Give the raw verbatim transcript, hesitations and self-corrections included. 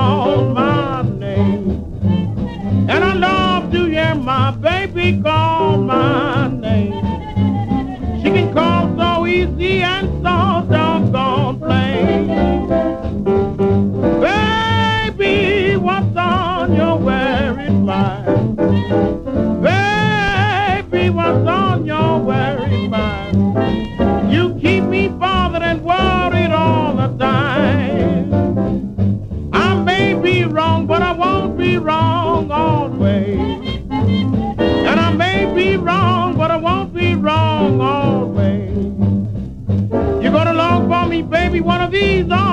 call my name. And I love to hear my baby call my name. She can call so easy and so doggone plain. Baby, what's on your worried mind? Baby, what's on your worried mind? You keep me bothered and worried all the time. I may be wrong, but I won't be wrong always. And I may be wrong, but I won't be wrong always. You're gonna long for me, baby, one of these